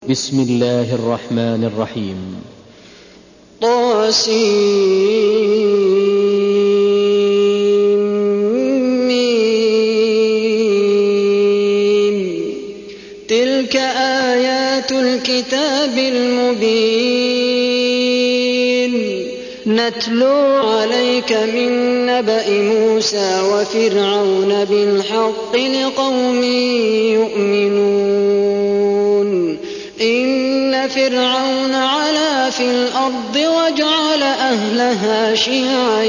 بسم الله الرحمن الرحيم. طاسم. تلك آيات الكتاب المبين نتلو عليك من نبأ موسى وفرعون بالحق لقوم يؤمنون. إن فرعون علا في الأرض وجعل أهلها شيعا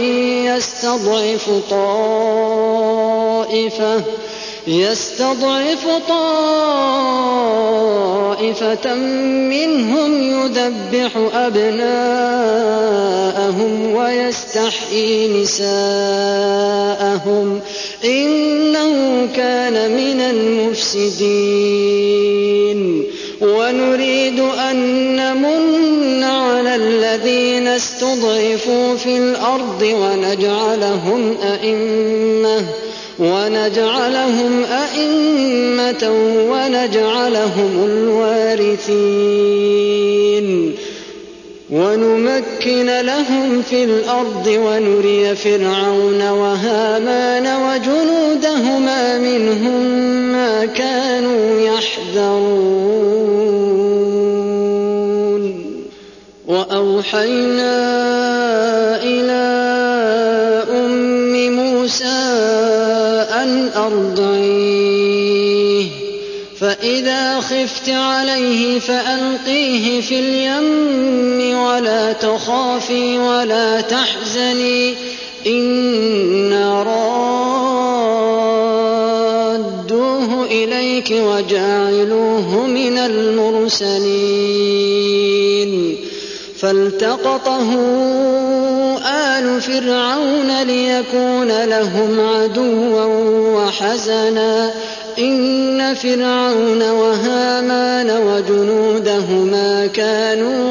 يستضعف طائفة منهم يذبح أبناءهم ويستحيي نساءهم إنه كان من المفسدين. ونريد أن نمن على الذين استضعفوا في الأرض ونجعلهم أئمة ونجعلهم الوارثين ونمكن لهم في الأرض ونري فرعون وهامان وجنودهما منهم ما كانوا يحذرون. وأوحينا إلى أم موسى أن أرضعيه فإذا خفت عليه فألقيه في اليم ولا تخافي ولا تحزني إنا رادوه إليك وجاعلوه من المرسلين. فالتقطه آل فرعون ليكون لهم عدوا وحزنا إن فرعون وهامان وجنودهما كانوا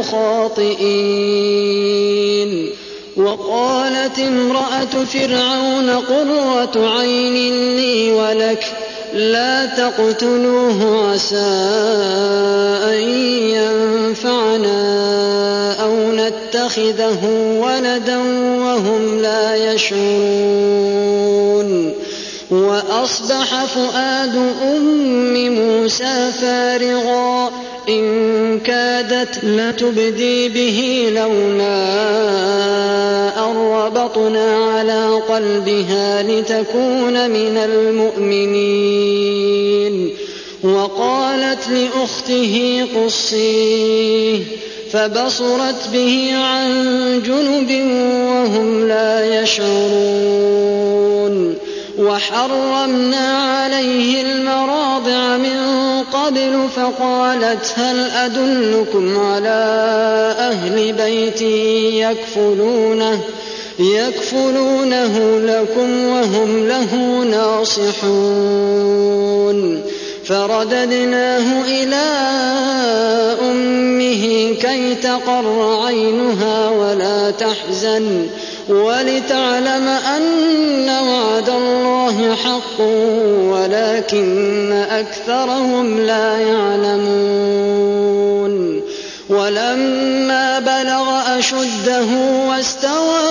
خاطئين. وقالت امرأة فرعون قرة عين لي ولك لا تقتلوه عسى أن ينفعنا أو نتخذه ولدا وهم لا يشعرون. وأصبح فؤاد أم موسى فارغا إن كادت لتبدي به لولا أن ربطنا على قلبها لتكون من المؤمنين. وقالت لأخته قصيه فبصرت به عن جنب وهم لا يشعرون. وحرمنا عليه المراضع من قبل فقالت هل أدلكم على أهل بيت يكفلونه لكم وهم له ناصحون. فرددناه إلى أمه كي تقر عينها ولا تحزن ولتعلم أن وعد الله حق ولكن أكثرهم لا يعلمون. ولما بلغ أشده واستوى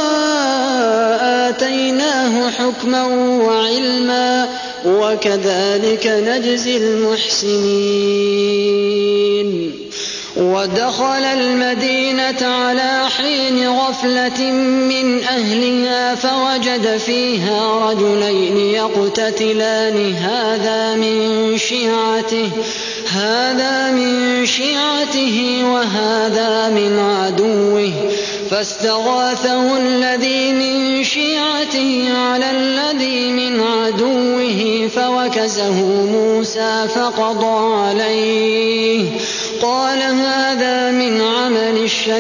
آتيناه حكما وعلما وكذلك نجزي المحسنين. ودخل المدينة على حين غفلة من أهلها فوجد فيها رجلين يقتتلان هذا من شيعته وهذا من عدوه فاستغاثه الذي من شيعته على الذي من عدوه فوكزه موسى فقضى عليه قال هذا من عمل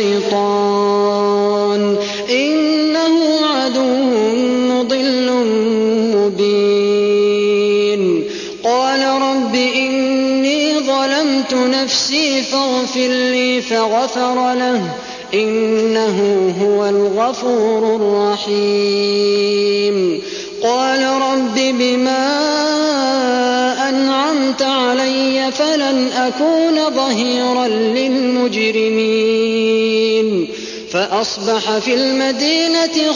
الشيطان إنه عدو مضل مبين. قال رب إني ظلمت نفسي فاغفر لي فغفر له إنه هو الغفور الرحيم. قال رب بما أنعمت علي فلن أكون ظهيرا للمجرمين فأصبح في المدينة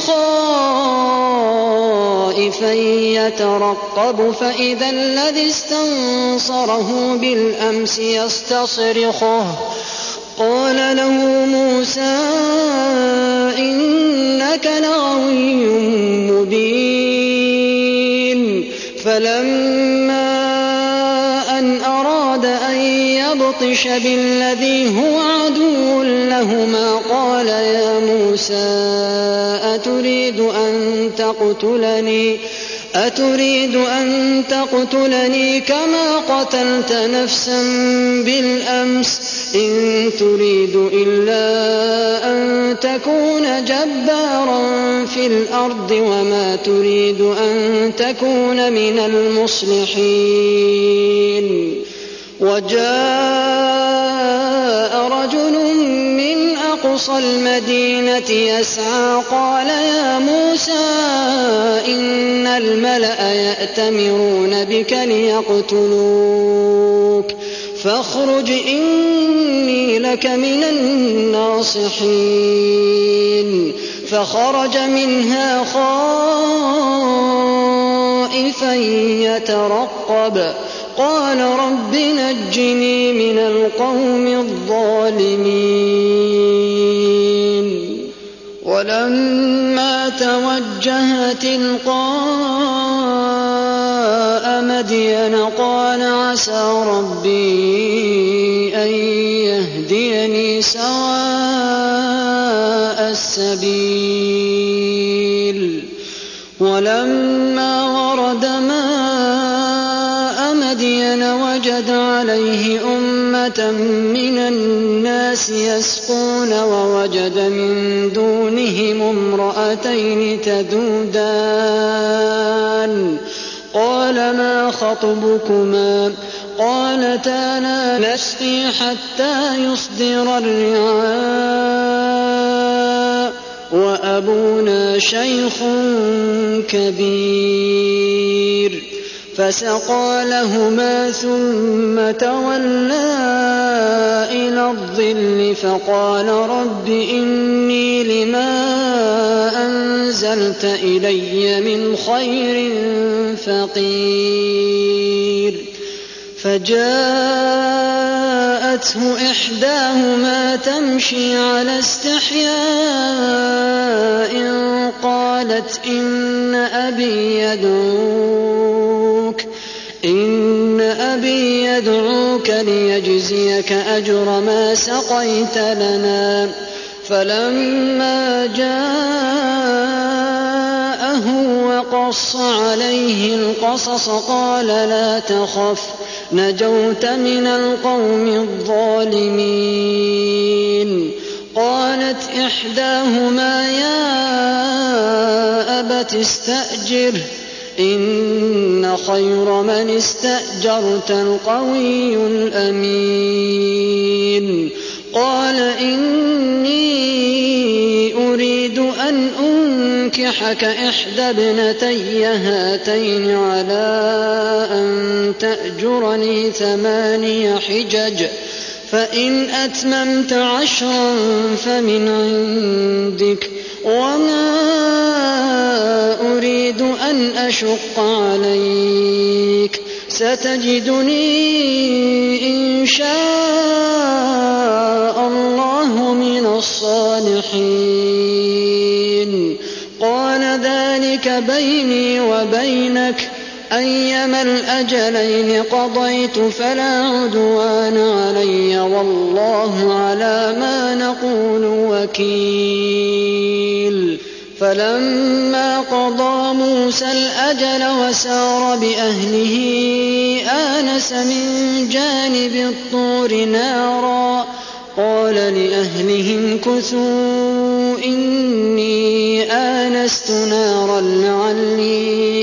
خائفا يترقب فإذا الذي استنصره بالأمس يستصرخه قال له موسى إنك لغوي مبين فلما أن أراد أن يبطش بالذي هو عدو لهما قال يا موسى أتريد أن تقتلني كما قتلت نفسا بالأمس إن تريد إلا أن تكون جبارا في الأرض وما تريد أن تكون من المصلحين وجاء رجل من أقصى المدينة يسعى قال يا موسى إن الملأ يأتمرون بك ليقتلوك فاخرج إني لك من الناصحين فخرج منها خائفا يترقب قال رب نجني من القوم الظالمين ولما توجه تلقاء مدين قال عسى ربي أن يهديني سواء السبيل ولما ورد ماء مدين وجد عليه أمة من الناس يسقون ووجد من دونهم امرأتين تذودان قال ما خطبكما قالتا لا نسقي حتى يصدر الرعاء وأبونا شيخ كبير فسقى لهما ثم تولى إلى الظل فقال رب إني لما أنزلت إلي من خير فقير فجاءته إحداهما تمشي على استحياء قالت إن أبي يدعوك ليجزيك أجر ما سقيت لنا فلما جاءه وقص عليه القصص قال لا تخف نجوت من القوم الظالمين قالت إحداهما يا أبت استأجره إن خير من استأجرت القوي الأمين قال إني أريد أن أنكحك إحدى ابنتي هاتين على أن تأجرني 8 حجج فإن أتممت 10 فمن عندك وما أريد أن أشق عليك ستجدني إن شاء الله من الصالحين قال ذلك بيني وبينك أيما الأجلين قضيت فلا عدوان علي والله على ما نقول وكيل فلما قضى موسى الأجل وسار بأهله آنس من جانب الطور نارا قال لأهلهم كثوا إني آنست نارا لعلي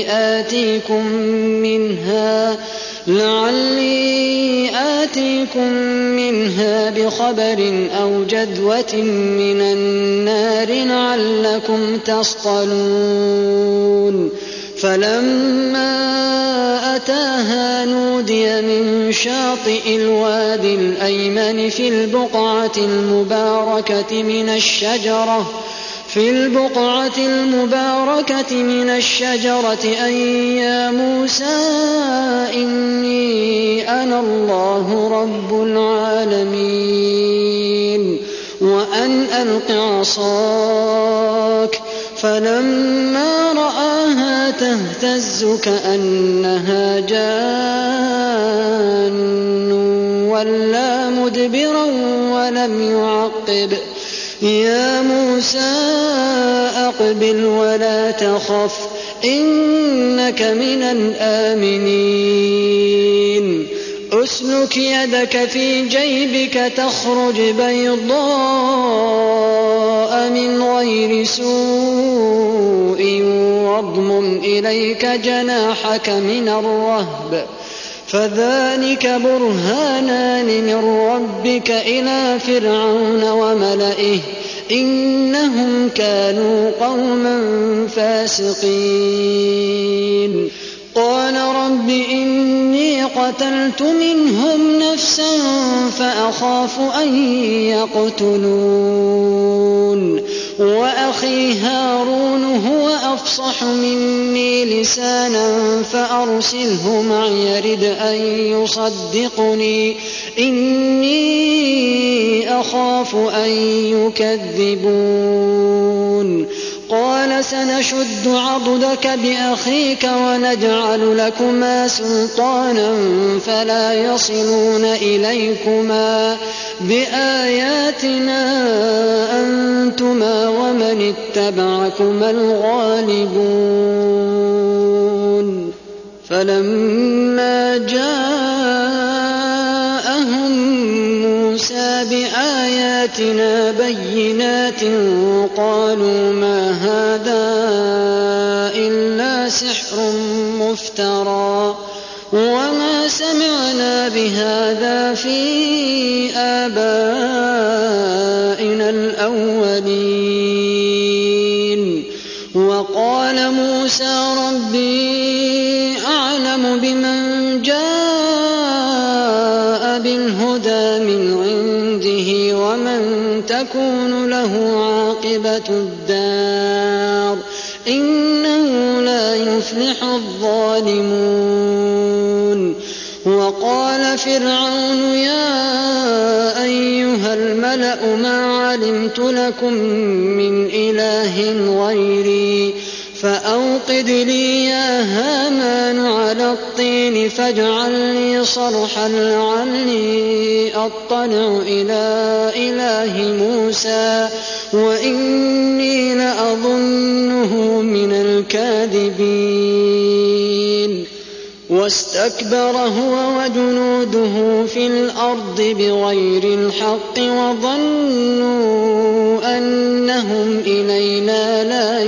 آتيكم منها بخبر أو جذوة من النار لعلكم تصطلون فلما أتاها نودي من شاطئ الوادي الأيمن في البقعة المباركة من الشجرة أن يا موسى إني أنا الله رب العالمين وأن ألق عصاك. فلما رآها تهتز كأنها جان ولى مدبرا ولم يعقب. يا موسى أقبل ولا تخف إنك من الآمنين. أسلك يدك في جيبك تخرج بيضاء من غير سوء واضمم إليك جناحك من الرهب فذلك برهانان من ربك إلى فرعون وملئه إنهم كانوا قوما فاسقين. قال رب إني قتلت منهم نفسا فأخاف أن يقتلون وأخي هارون هو أفصح مني لسانا فأرسله معي يرد أن يصدقني إني أخاف أن يكذبون. قال سنشد عضدك بأخيك ونجعل لكما سلطانا فلا يصلون إليكما بآياتنا أنتما ومن اتبعكما الغالبون. فلما جاءهم موسى بآياتنا بينات قالوا ما هذا إلا سحر مفترى وما سمعنا بهذا في آبائنا الأولين. وقال موسى ربي أعلم بمن جاء بالهدى من عنده ومن تكون له عاقبة الدار إنه لا يفلح الظالمون. وقال فرعون يا أيها الملأ ما علمت لكم من إله غيري فأوقد لي يا هامان على الطين فاجعل لي صرحا لعلي أطلع إلى إله موسى وإني لأظنه من الكاذبين. واستكبر هو وجنوده في الأرض بغير الحق وظنوا أنهم إلينا لا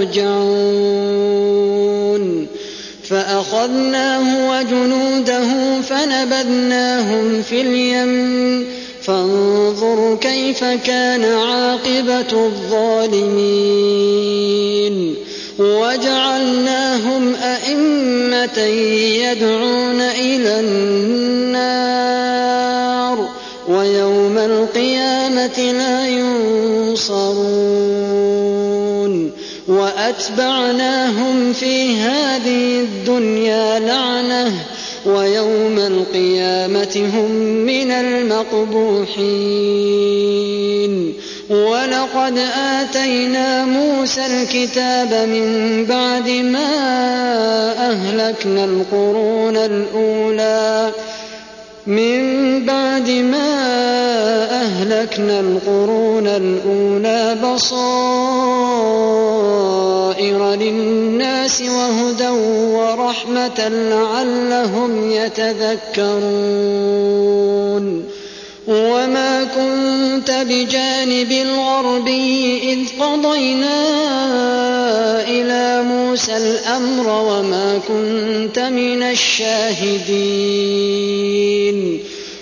يرجعون. فأخذناه وجنوده فنبذناهم في اليم فانظر كيف كان عاقبة الظالمين. وجعلناهم أئمة يدعون إلى النار ويوم القيامة لا ينصرون. وأتبعناهم في هذه الدنيا لعنة ويوم القيامة هم من المقبوحين. ولقد آتينا موسى الكتاب من بعد ما أهلكنا القرون الأولى بصائر للناس وهدى ورحمة لعلهم يتذكرون. وما كنت بجانب الغربي إذ قضينا إلى موسى الأمر وما كنت من الشاهدين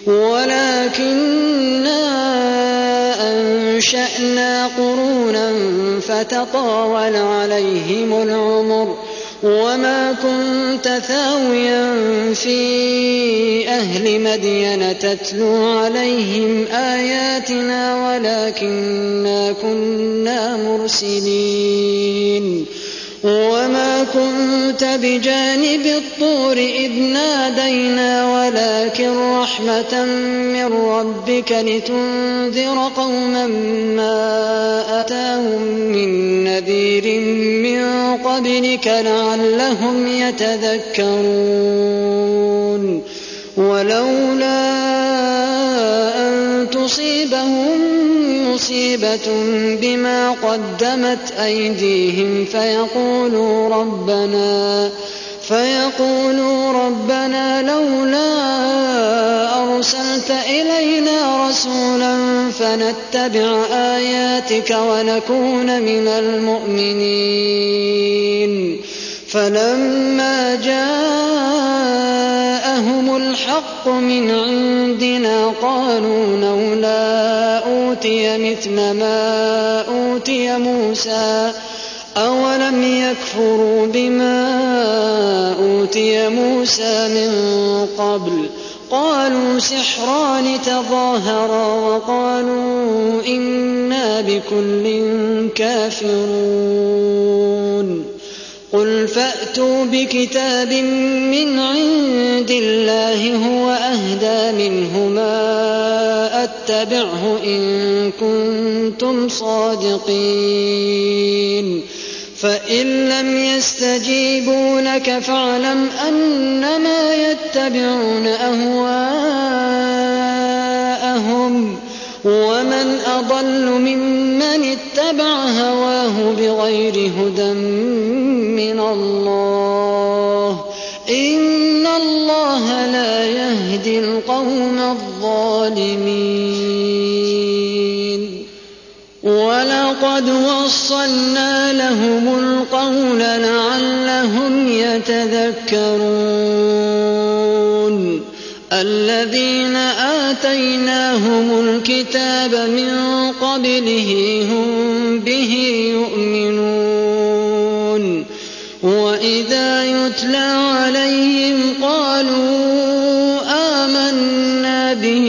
ولكننا أنشأنا قرونا فتطاول عليهم العمر وما كنت ثاويا في أهل مدين تتلو عليهم آياتنا ولكننا كنا مرسلين وما كنت بجانب الطور إذ نادينا ولكن رحمة من ربك لتنذر قوما ما أتاهم من نذير من قبلك لعلهم يتذكرون ولولا أن تصيبهم مصيبة بما قدمت أيديهم فيقولوا ربنا لولا أرسلت إلينا رسولا فنتبع آياتك ونكون من المؤمنين فلما جاءهم الحق من عندنا قالوا لولا أوتي مثل ما أوتي موسى أولم يكفروا بما أوتي موسى من قبل قالوا سحران تظاهرا وقالوا إنا بكل كافرون قل فأتوا بكتاب من عند الله هو أهدى منهما أتبعه إن كنتم صادقين فإن لم يستجيبوا لك فاعلم أنما يتبعون أهواءهم ومن أضل ممن اتبع هواه بغير هدى من الله إن الله لا يهدي القوم الظالمين ولقد وصلنا لهم القول لعلهم يتذكرون الذين آتيناهم الكتاب من قبله هم به يؤمنون وإذا يتلى عليهم قالوا آمنا به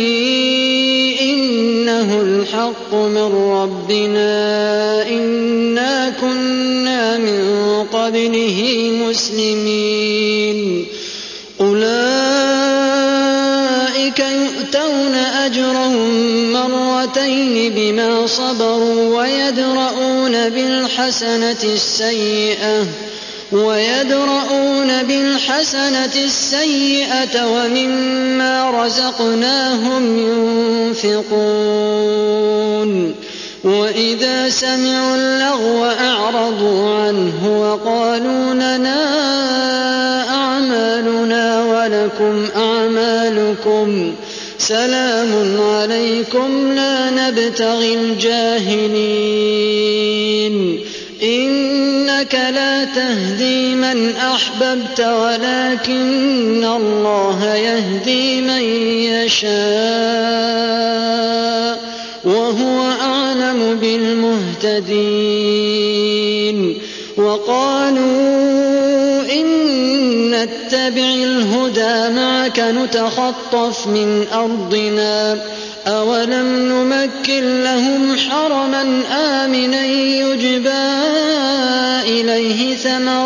إنه الحق من ربنا إنا كنا من قبله مسلمين أولئك يؤتون أجرهم مرتين بما صبروا ويدرؤون بالحسنة السيئة ومما رزقناهم ينفقون وإذا سمعوا اللغو أعرضوا عنه وقالوا لنا أعمالنا ولكم أعمالكم سلام عليكم لا نبتغي الجاهلين إنك لا تهدي من أحببت ولكن الله يهدي من يشاء وهو أعلم بالمهتدين وقالوا إن نتبع الهدى معك نتخطف من أرضنا أولم نمكن لهم حرما آمنا يجبى إليه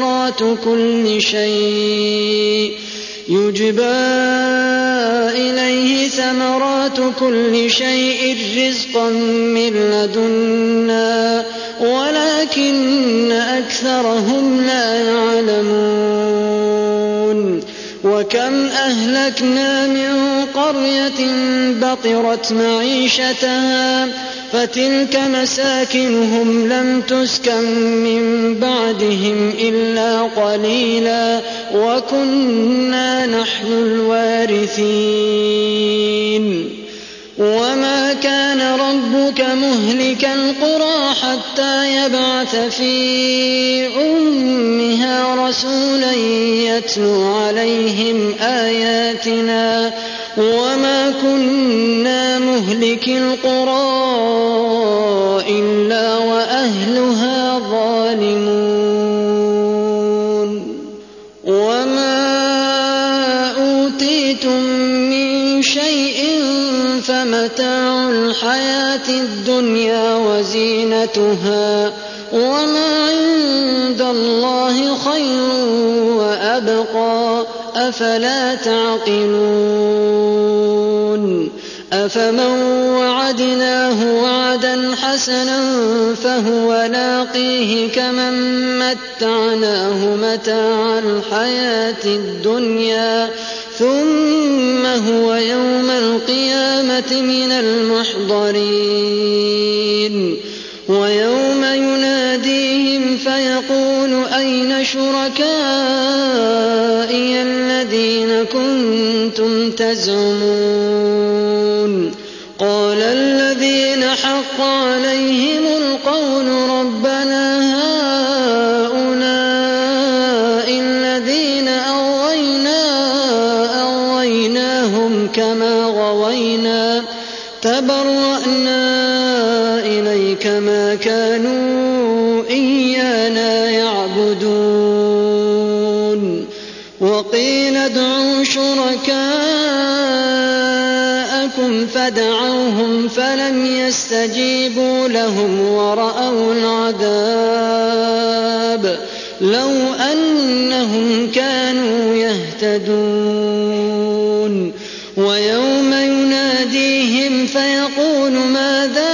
ثمرات كل شيء رزقا من لدنا ولكن أكثرهم لا يعلمون وكم أهلكنا من قرية بطرت معيشتها فتلك مساكنهم لم تسكن من بعدهم إلا قليلا وكنا نحن الوارثين وما كان ربك مهلك القرى حتى يبعث في أمها رسولا يتلو عليهم آياتنا وما كنا مهلك القرى إلا وأهلها ظالمون إلا متاع الحياة الدنيا وزينتها وما عند الله خير وأبقى أفلا تعقلون أفمن وعدناه وعدا حسنا فهو لاقيه كمن متعناه متاع الحياة الدنيا ثم هو يوم القيامة من المحضرين ويوم يناديهم فيقول أين شركائي الذين كنتم تزعمون قال الذين حق عليهم القول ربنا هؤلاء الذين أغويناهم كما غوينا تبرأنا إليك ما كانوا إيانا يعبدون وقيل ادعوا شركاءكم فدعوهم فلم يستجيبوا لهم ورأوا العذاب لو أنهم كانوا يهتدون ويوم يناديهم فيقول ماذا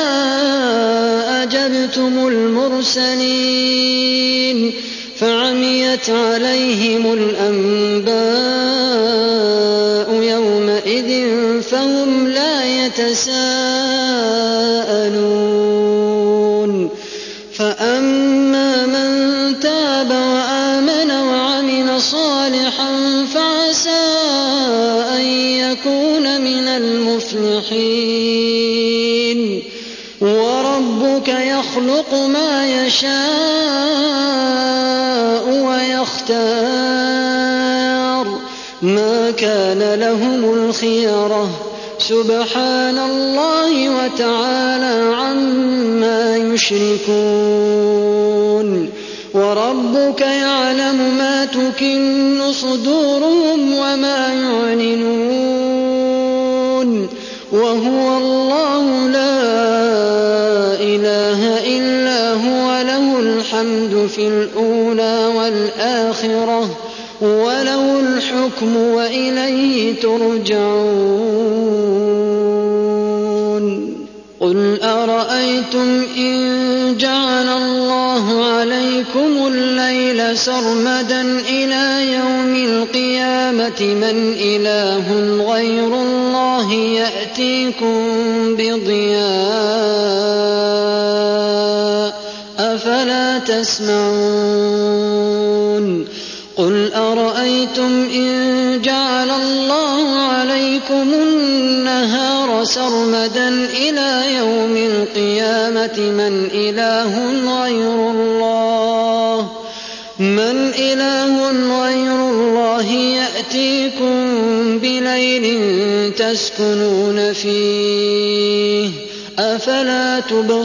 أجبتم المرسلين فعميت عليهم الأنباء يومئذ فهم لا يتساءلون فأما من تاب وآمن وعمل صالحا فعسى أن يكون من المفلحين وربك يخلق ما يشاء ويختار ما كان لهم الخيرة سبحان الله وتعالى عما يشركون وربك يعلم ما تكن صدورهم وما يعلنون وهو الله لا إله إلا هو له الحمد في الأولى والآخرة وله الحكم وإليه ترجعون قل أرأيتم إن جعل الله عليكم الليل سرمدا إلى يوم القيامة من إله غير الله يأتيكم بضياء أفلا تسمعون قل أرأيتم إن جعل الله عليكم النهار سرمدا إلى يوم القيامة من إله غير الله يأتيكم بليل تسكنون فيه أفلا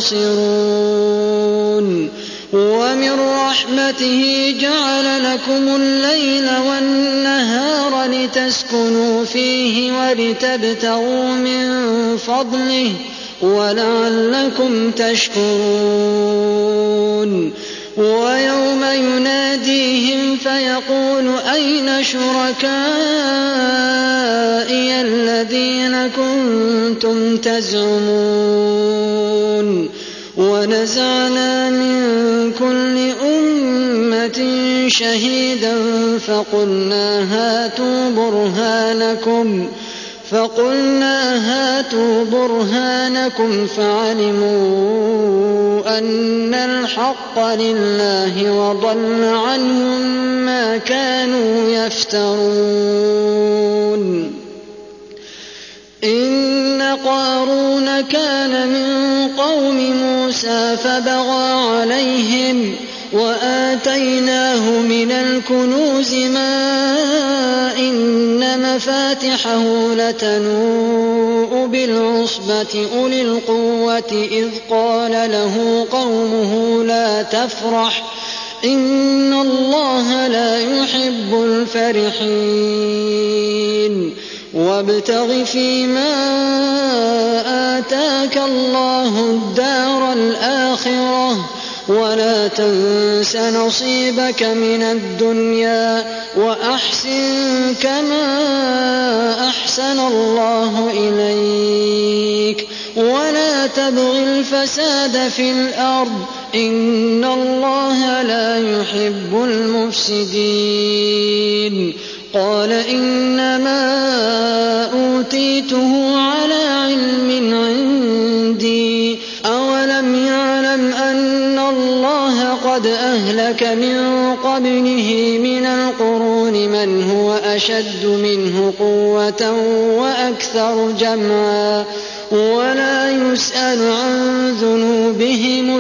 تبصرون ومن رحمته جعل لكم الليل والنهار لتسكنوا فيه ولتبتغوا من فضله ولعلكم تشكرون ويوم يناديهم فيقول أين شركائي الذين كنتم تزعمون ونزعنا من كل أمة شهيدا فقلنا هاتوا برهانكم فعلموا أن الحق لله وضل عنهم ما كانوا يفترون إن قارون كان من قوم موسى فبغى عليهم وآتيناه من الكنوز ما إن مفاتحه لتنوء بالعصبة أولي القوة إذ قال له قومه لا تفرح إن الله لا يحب الفرحين وابتغ فيما آتاك الله الدار الآخرة ولا تنس نصيبك من الدنيا وأحسن كما أحسن الله إليك ولا تبغ الفساد في الأرض إن الله لا يحب المفسدين. قال إنما أوتيته على علم عندي أولم يعلم أن الله قد أهلك من قبله من القرون من هو أشد منه قوة وأكثر جمعا ولا يسأل عن ذنوبهم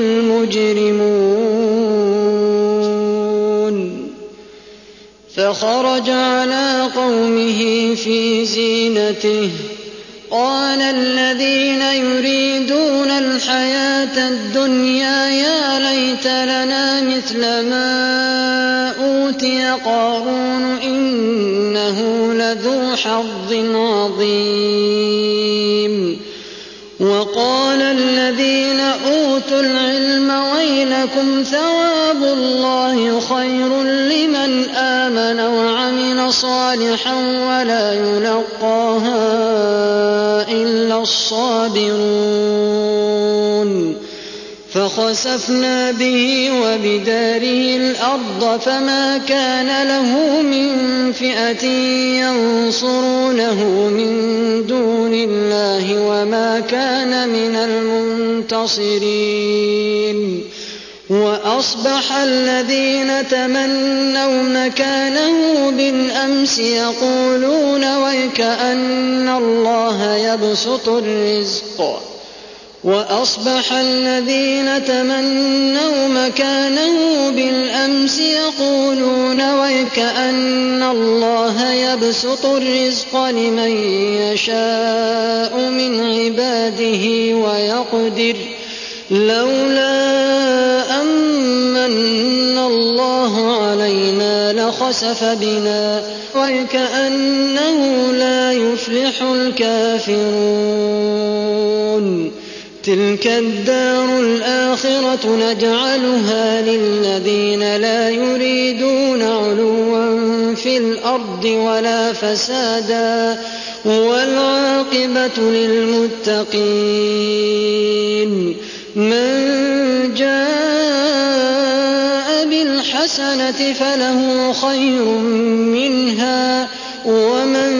المجرمون. فخرج على قومه في زينته قال الذين يريدون الحياة الدنيا يا ليت لنا مثل ما أوتي قارون إنه لذو حظ عظيم. وقال الذين أوتوا العلم ويلكم ثواب الله خير لمن آمن وعمل صالحا ولا يلقاها إلا الصابرون. فخسفنا به وبداره الأرض فما كان له من فئة ينصرونه من دون الله وما كان من المنتصرين. وأصبح الذين تمنوا مكانه بالأمس يقولون ويكأن الله يبسط الرزق وأصبح الذين تمنوا مكانه بالأمس يقولون ويكأن الله يبسط الرزق لمن يشاء من عباده ويقدر لولا أمن الله علينا لخسف بنا ويكأنه لا يفلح الكافرون. تلك الدار الآخرة نجعلها للذين لا يريدون علوا في الأرض ولا فسادا والعاقبة للمتقين. من جاء بالحسنة فله خير منها ومن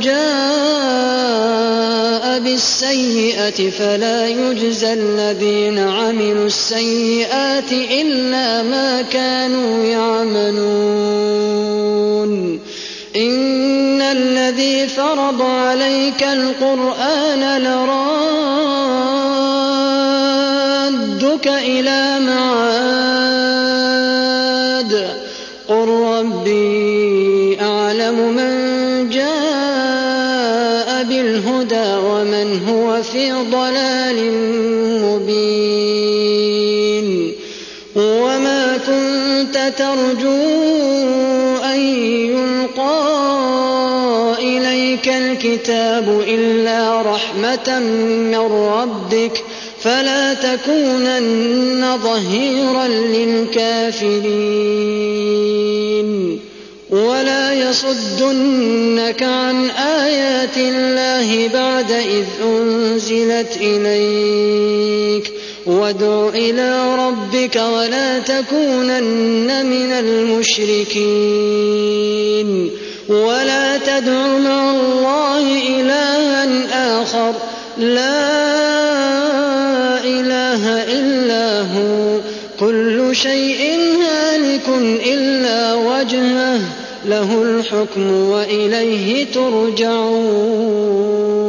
جاء بالسيئة فلا يجزى الذين عملوا السيئات إلا ما كانوا يعملون. إن الذي فرض عليك القرآن لرادك إلى معاد قل ربي أعلم من جاء بالهدى ومن هو في ضلال مبين. وما كنت ترجو أن يلقى إليك الكتاب إلا رحمة من ربك فلا تكونن ظهيرا للكافرين. ولا يصدنك عن آيات الله بعد إذ أنزلت إليك وادع إلى ربك ولا تكونن من المشركين. ولا تدع مع الله إلها آخر لا إله إلا هو كل شيء هالك إلا وجهه له الحكم وإليه ترجعون.